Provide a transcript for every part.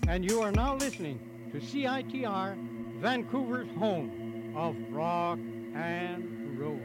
and you are now listening to CITR, Vancouver's home of rock and roll.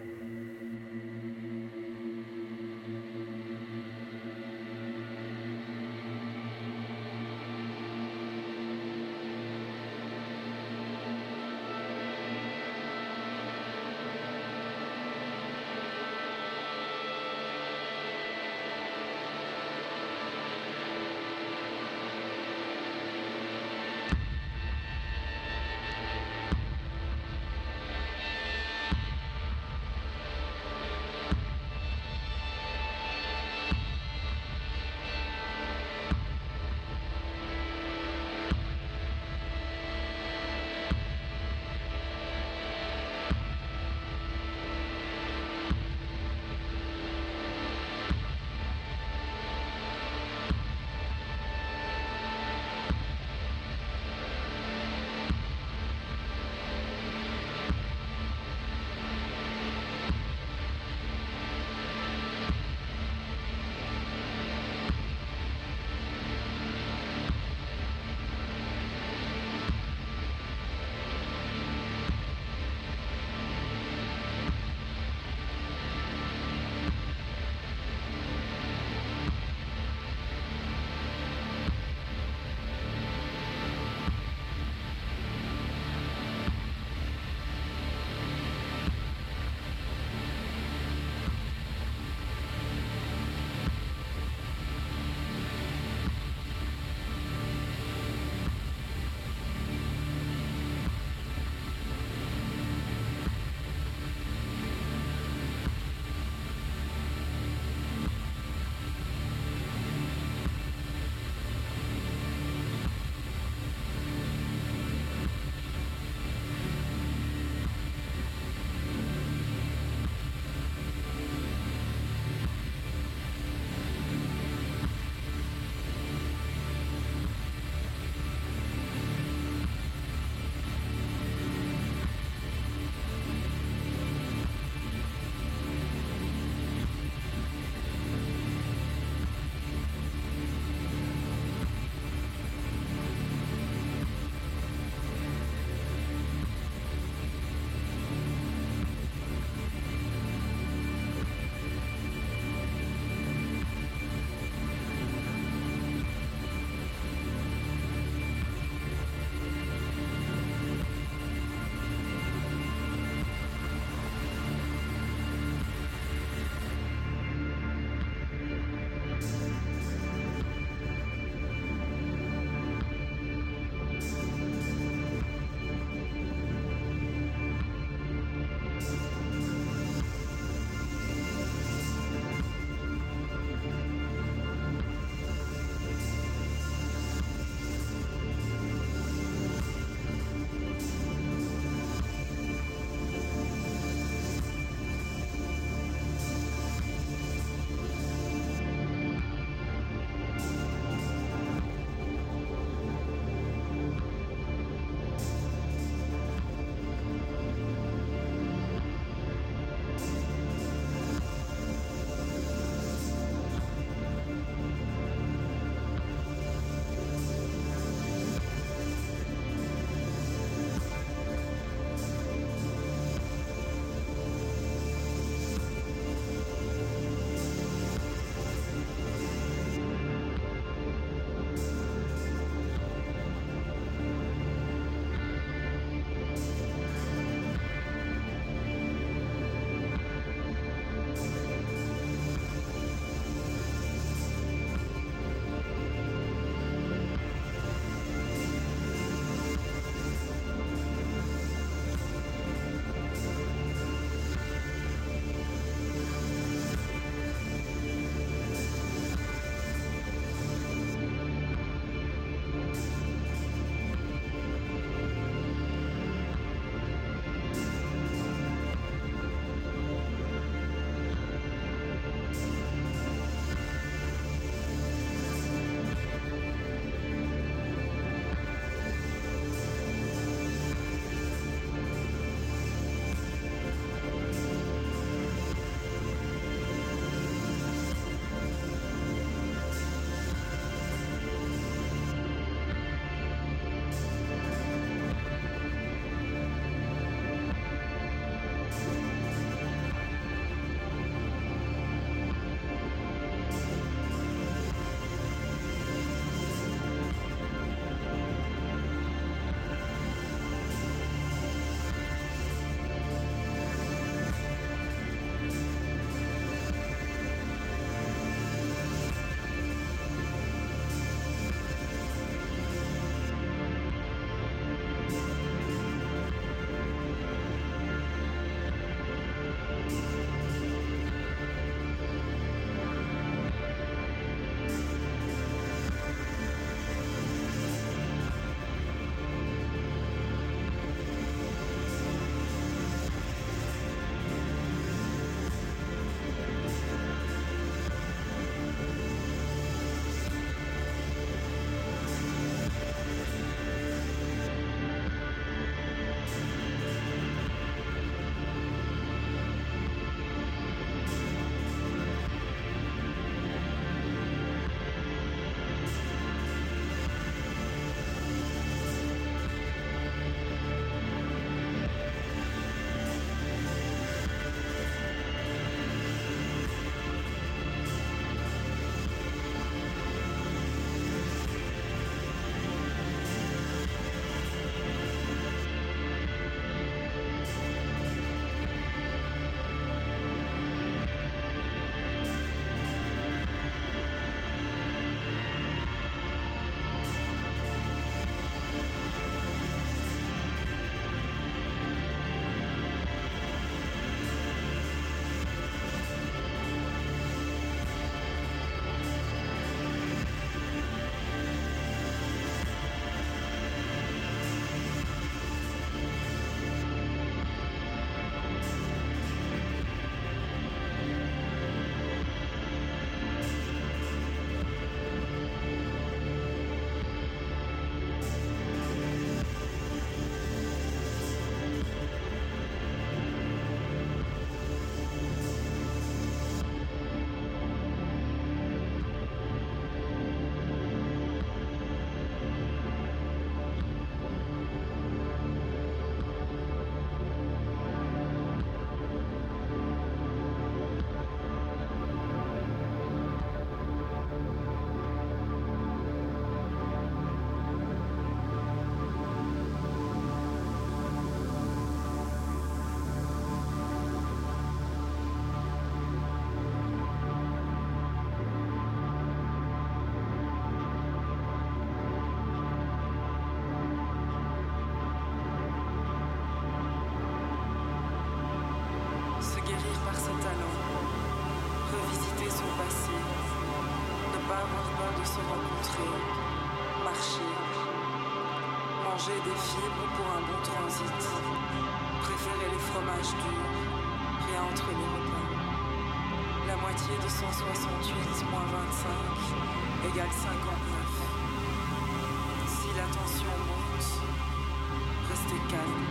ses talents, revisiter son passé, ne pas avoir peur de se rencontrer, marcher, manger des fibres pour un bon transit, préférer les fromages durs, rien entre les repas. La moitié de 168 moins 25 égale 59. Si la tension monte, restez calme.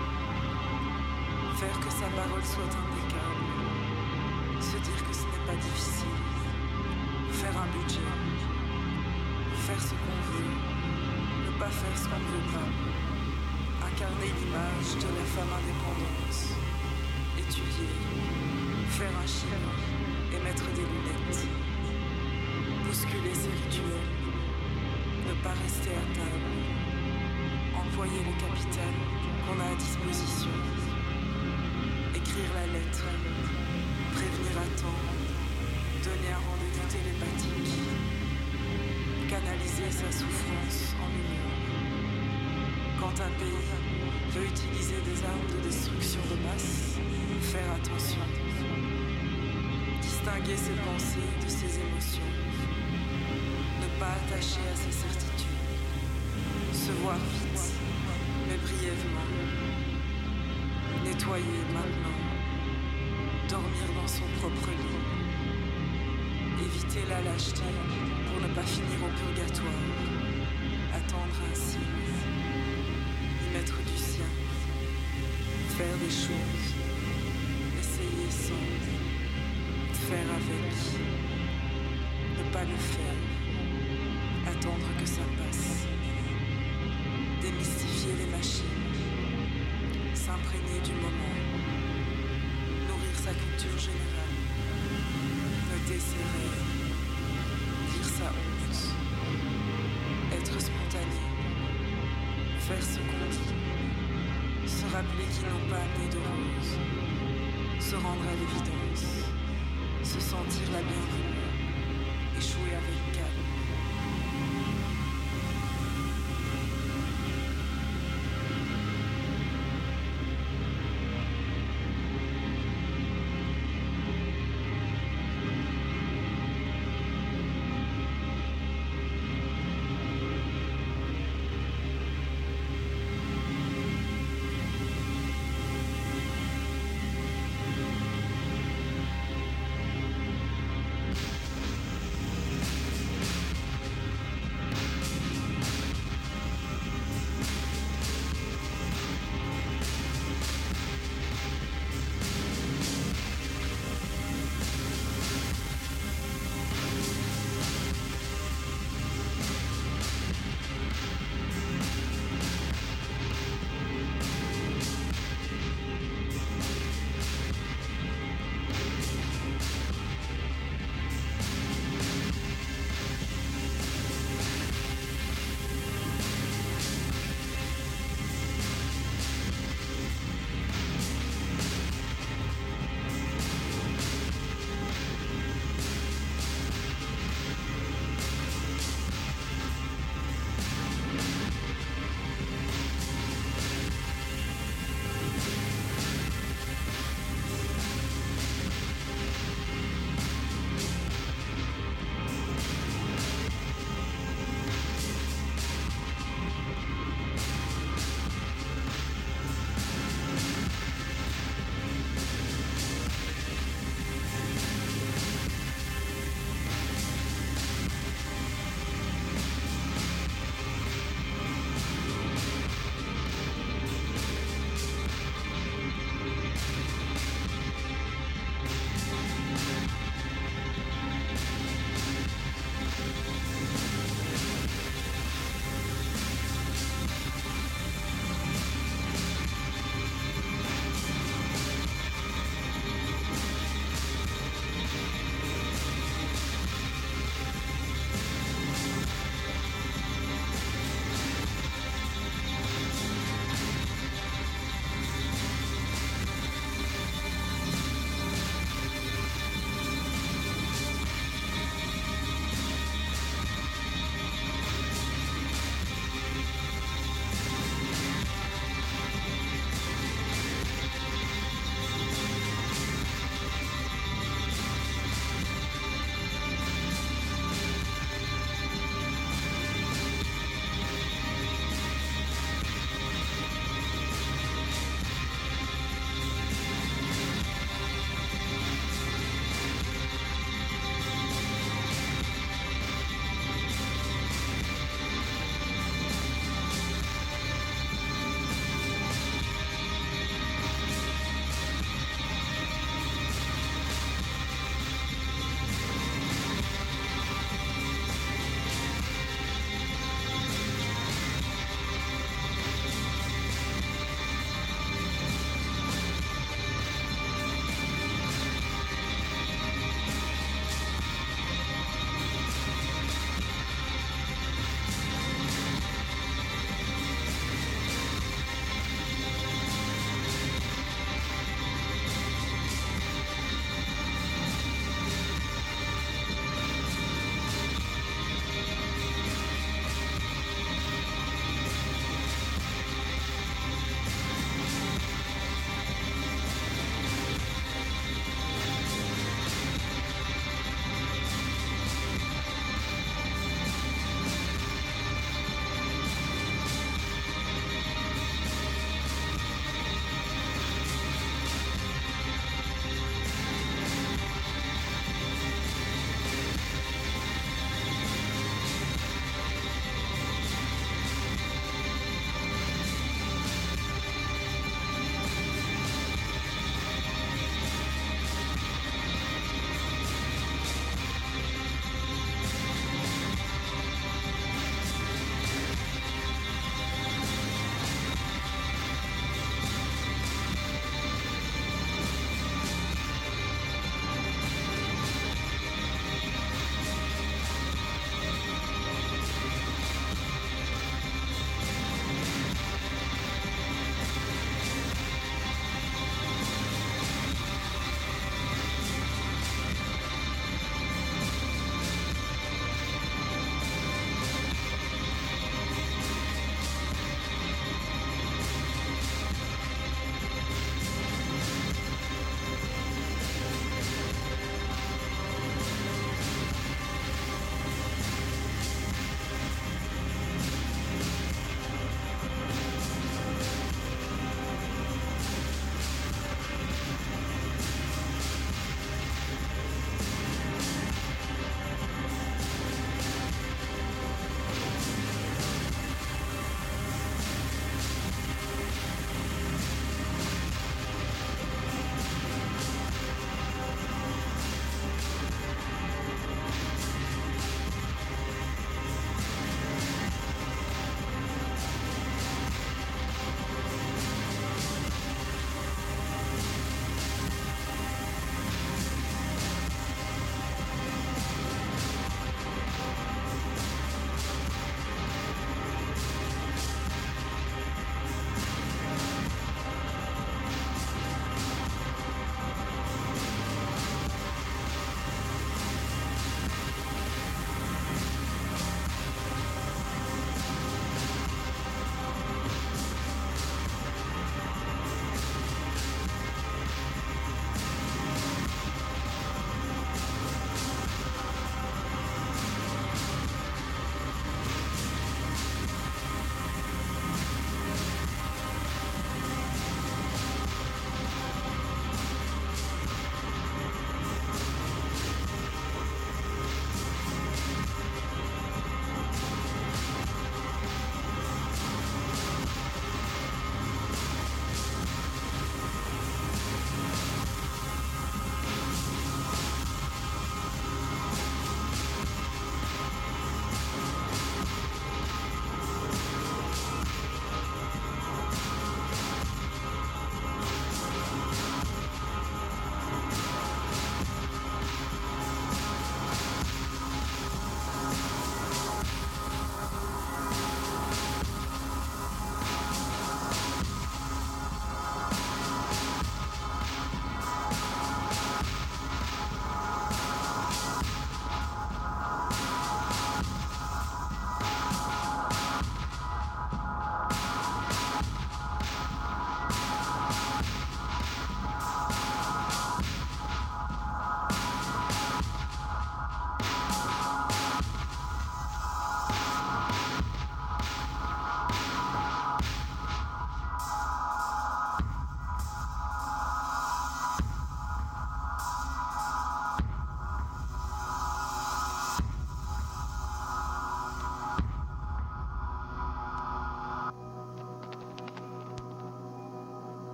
Faire que sa parole soit impeccable. Se dire que ce n'est pas difficile. Faire un budget. Faire ce qu'on veut. Ne pas faire ce qu'on ne veut pas. Incarner l'image de la femme indépendante. Étudier. Faire un chien. Et mettre des lunettes. Bousculer ses rituels. Ne pas rester à table. Employer le capital qu'on a à disposition. Écrire la lettre. Prévenir à temps. Donner un rendez-vous télépathique. Canaliser sa souffrance en humour. Quand un pays veut utiliser des armes de destruction de masse, faire attention. Distinguer ses pensées de ses émotions. Ne pas attacher à ses certitudes. Se voir vite, mais brièvement. Nettoyer maintenant. Dormir dans son propre lit. Éviter la lâcheté pour ne pas finir au purgatoire. Attendre un signe. Y mettre du sien. Faire des choses. Essayer sans. Faire avec. Ne pas le faire. Attendre que ça passe. Démystifier les machines. S'imprégner du moment. Nourrir sa culture générale. Ne desserrer. Dire sa honte. Être spontané. Faire ce qu'on dit. Se rappeler qu'ils n'ont pas amené de rose. Se rendre à l'évidence. Se sentir la bienvenue. Échouer avec calme.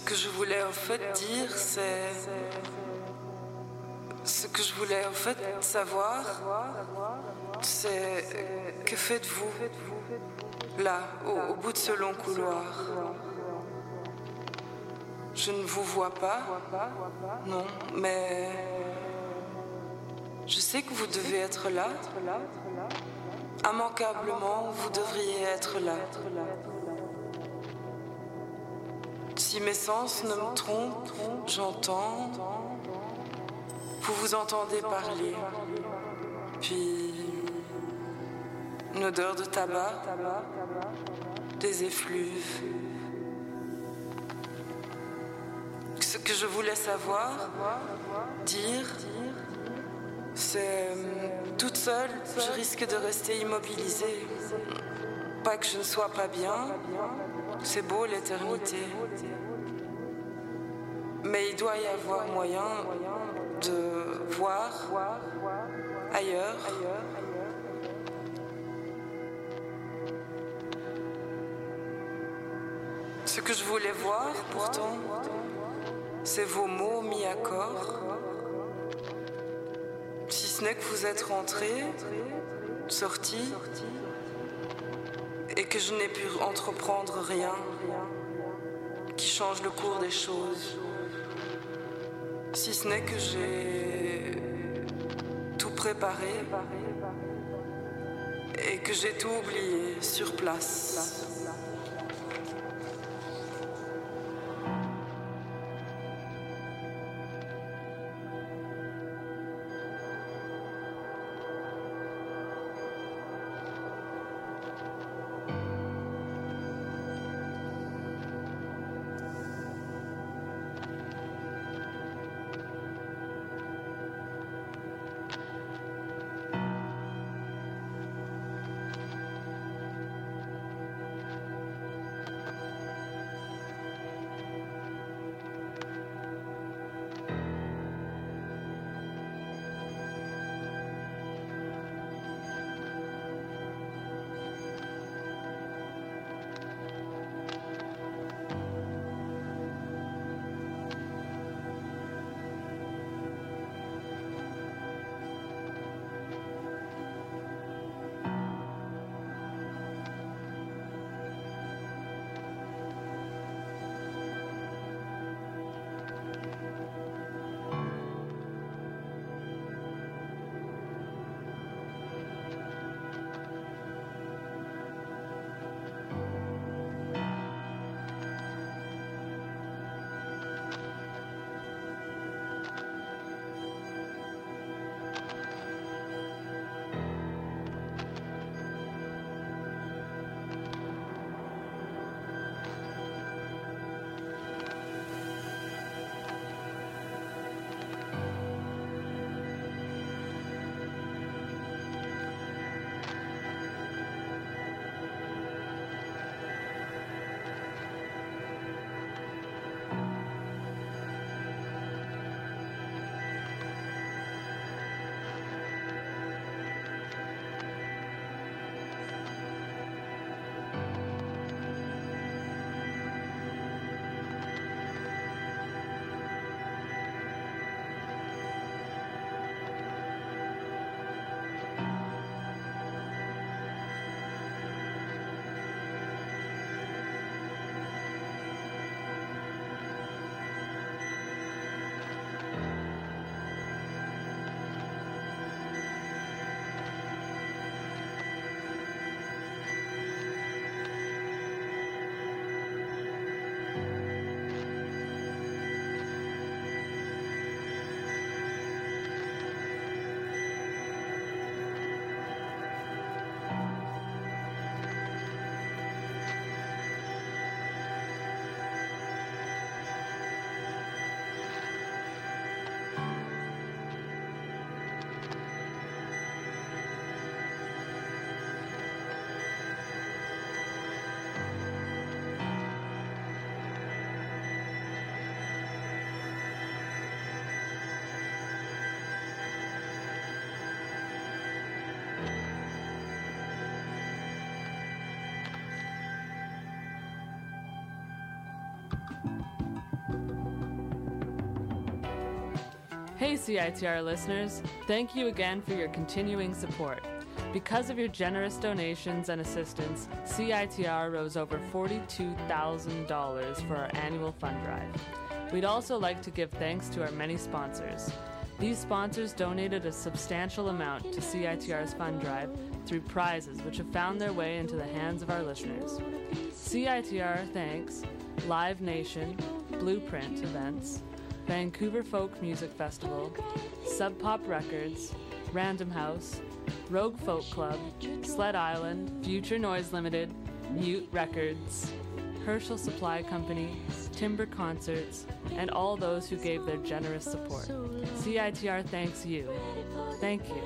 que je voulais en fait dire, c'est... Ce que je voulais en fait savoir, c'est que faites-vous là, au bout de ce long couloir? Je ne vous vois pas, non, mais je sais que vous devez être là. Immanquablement, vous devriez être là. Si mes sens ne me trompent, j'entends. Vous vous entendez parler. Puis une odeur de tabac, des effluves. Ce que je voulais savoir, dire, c'est toute seule, je risque de rester immobilisée. Pas que je ne sois pas bien, c'est beau l'éternité. Mais il doit y avoir moyen de voir ailleurs. Ce que je voulais voir, pourtant, c'est vos mots mis à corps. Si ce n'est que vous êtes rentrés, sortis, et que je n'ai pu entreprendre rien qui change le cours des choses. Si ce n'est que j'ai tout préparé et que j'ai tout oublié sur place. Hey CITR listeners, thank you again for your continuing support. Because of your generous donations and assistance, CITR rose over $42,000 for our annual fund drive. We'd also like to give thanks to our many sponsors. These sponsors donated a substantial amount to CITR's fund drive through prizes which have found their way into the hands of our listeners. CITR thanks Live Nation, Blueprint Events, Vancouver Folk Music Festival, Sub Pop Records, Random House, Rogue Folk Club, Sled Island, Future Noise Limited, Mute Records, Herschel Supply Company, Timber Concerts, and all those who gave their generous support. CITR thanks you. Thank you.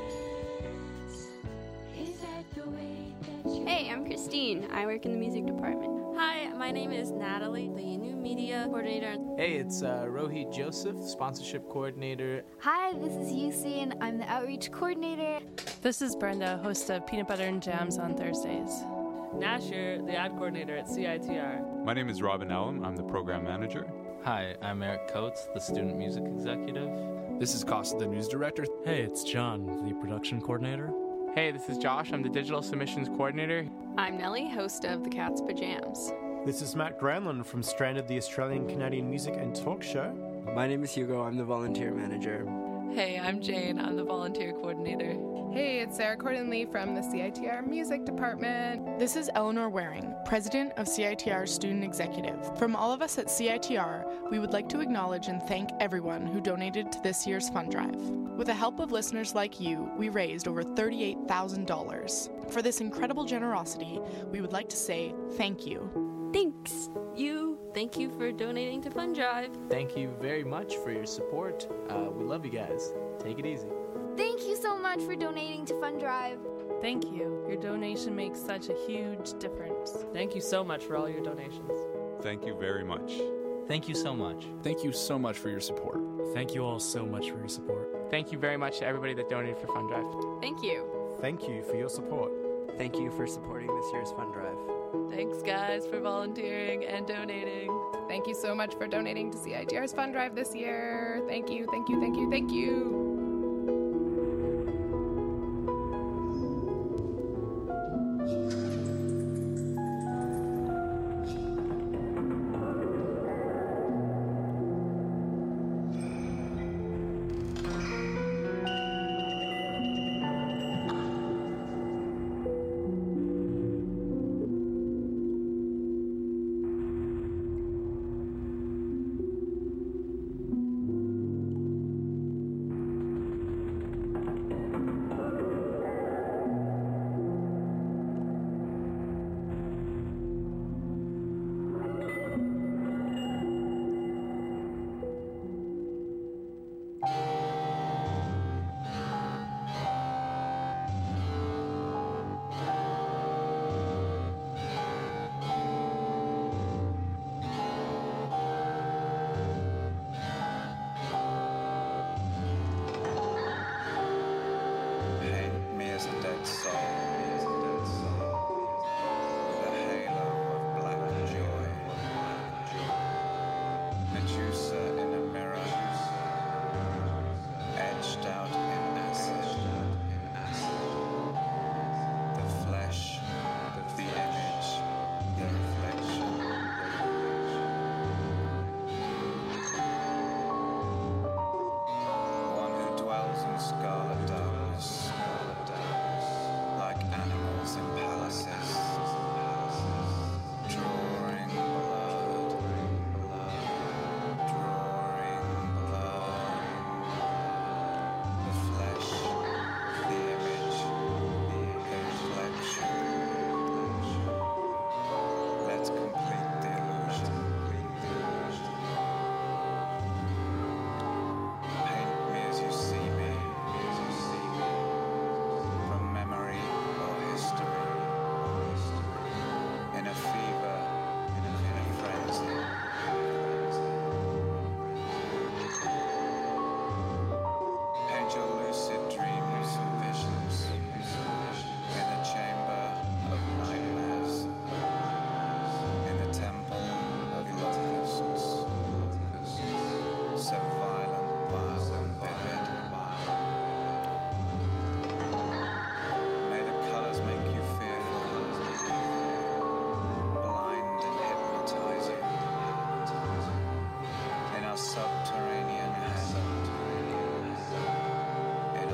Hey, I'm Christine. I work in the music department. Hi, my name is Natalie, the new media coordinator. Hey, it's Rohit Joseph, sponsorship coordinator. Hi, this is Yusi, and I'm the outreach coordinator. This is Brenda, host of Peanut Butter and Jams on Thursdays. Nashir, the ad coordinator at CITR. My name is Robin Allam. I'm the program manager. Hi, I'm Eric Coates, the student music executive. This is Costa, the news director. Hey, it's John, the production coordinator. Hey, this is Josh. I'm the digital submissions coordinator. I'm Nellie, host of The Cat's Pajams. This is Matt Granlund from Stranded, the Australian Canadian music and talk show. My name is Hugo. I'm the volunteer manager. Hey, I'm Jane. I'm the volunteer coordinator. Hey, it's Sarah Cordinley from the CITR Music Department. This is Eleanor Waring, President of CITR Student Executive. From all of us at CITR, we would like to acknowledge and thank everyone who donated to this year's fund drive. With the help of listeners like you, we raised over $38,000. For this incredible generosity, we would like to say thank you. Thanks, you. Thank you for donating to Fund Drive. Thank you very much for your support. We love you guys. Take it easy. Thank you so much for donating to Fund Drive. Thank you. Your donation makes such a huge difference. Thank you so much for all your donations. Thank you very much. Thank you so much. Thank you so much for your support. Thank you all so much for your support. Thank you very much to everybody that donated for Fund Drive. Thank you. Thank you for your support. Thank you for supporting this year's fund drive. Thanks, guys, for volunteering and donating. Thank you so much for donating to CITR's fund drive this year. Thank you, thank you, thank you, thank you.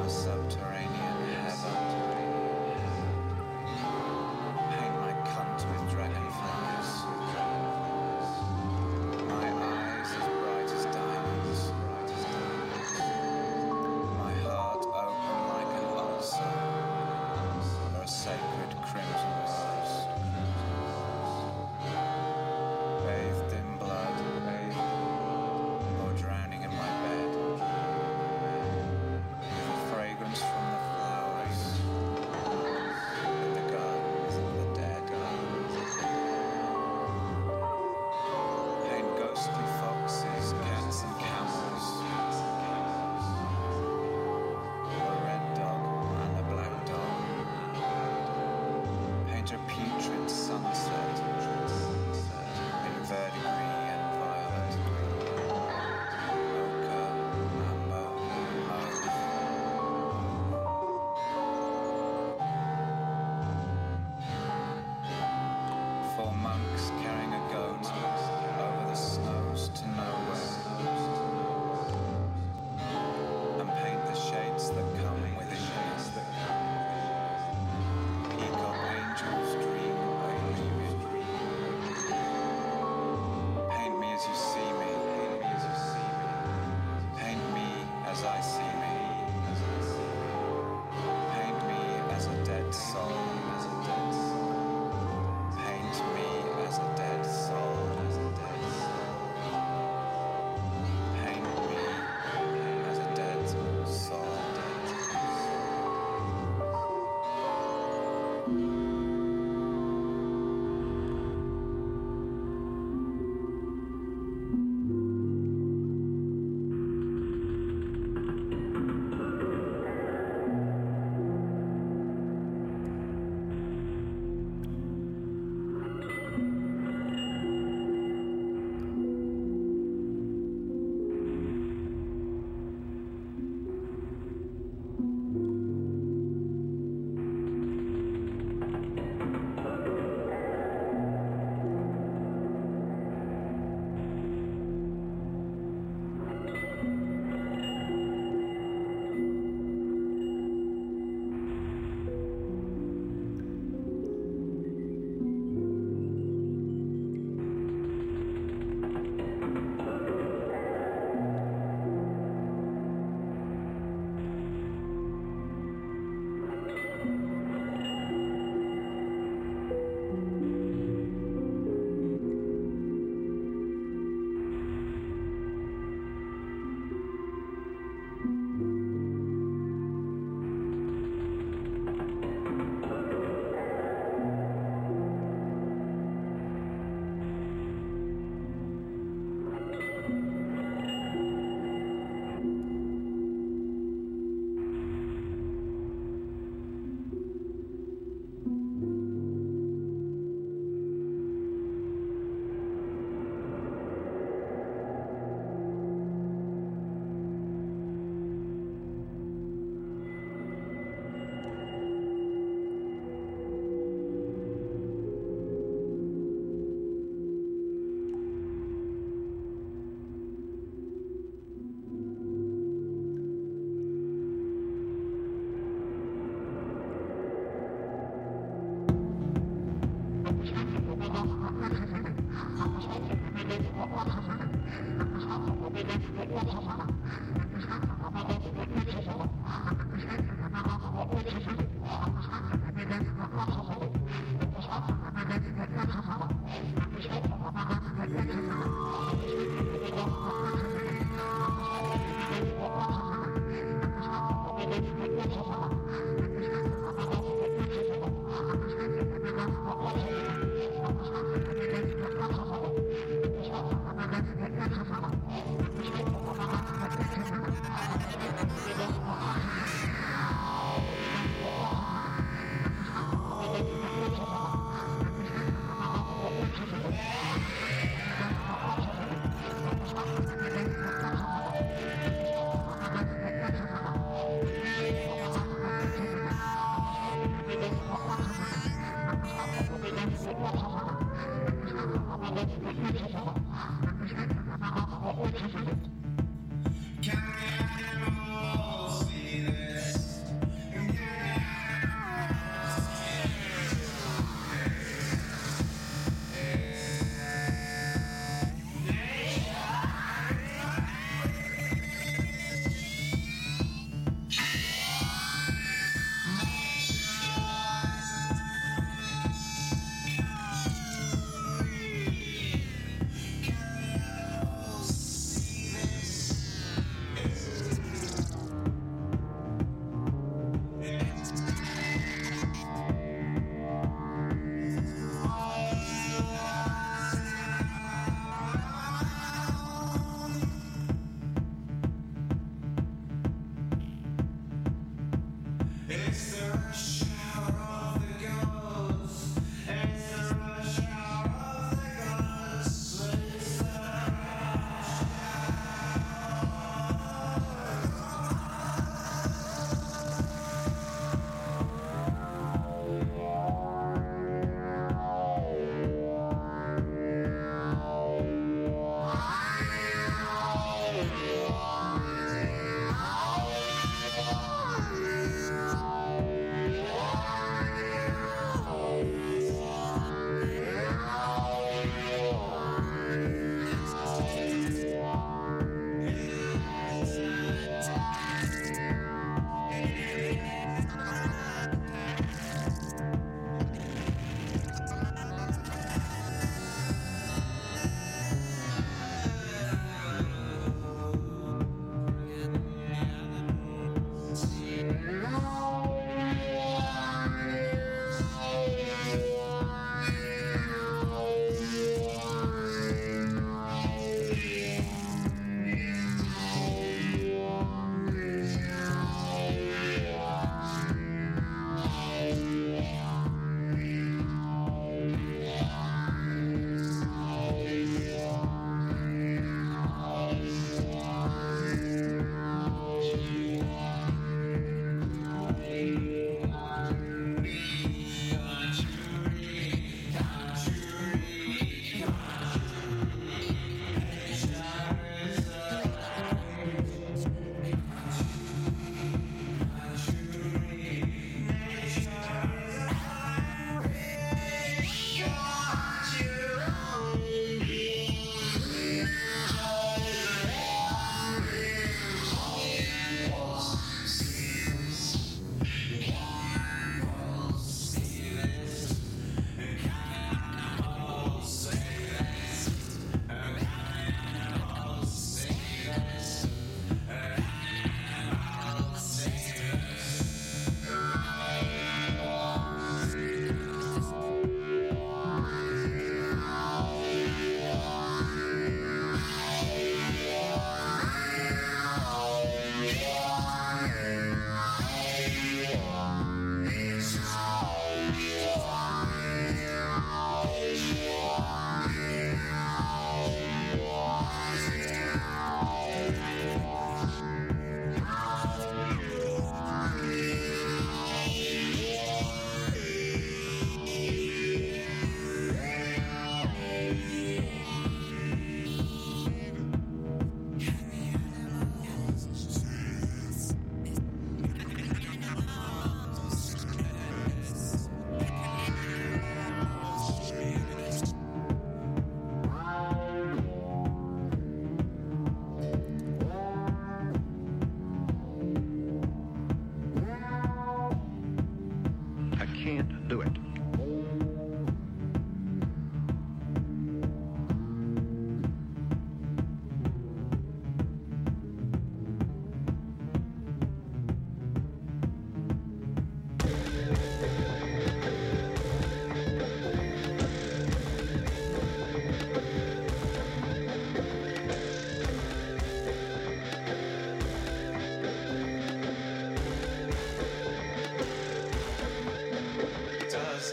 subterranean heaven. Paint my cunt with dragonflies. My eyes as bright as diamonds. My heart open like an ulcer or a sacred crimson rose. Bathed in blood, or drowning in my bed. With the fragrance from the flowers in the gardens of the dead. Paint ghostly foxes, cats and camels. A red dog and a black dog. Paint a putrid sunset in verdigris and violet. Ochre, amber, mauve. Four monks carrying a goat over the snows to nowhere. And paint the shades that come within me. Peacock angels dream only. Paint me as you see me. Paint me as I see me. Paint me as a dead soul. Paint me as a dead soul. Paint me as a dead soul. can't do it. Does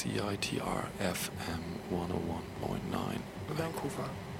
CITR FM 101.9 Vancouver.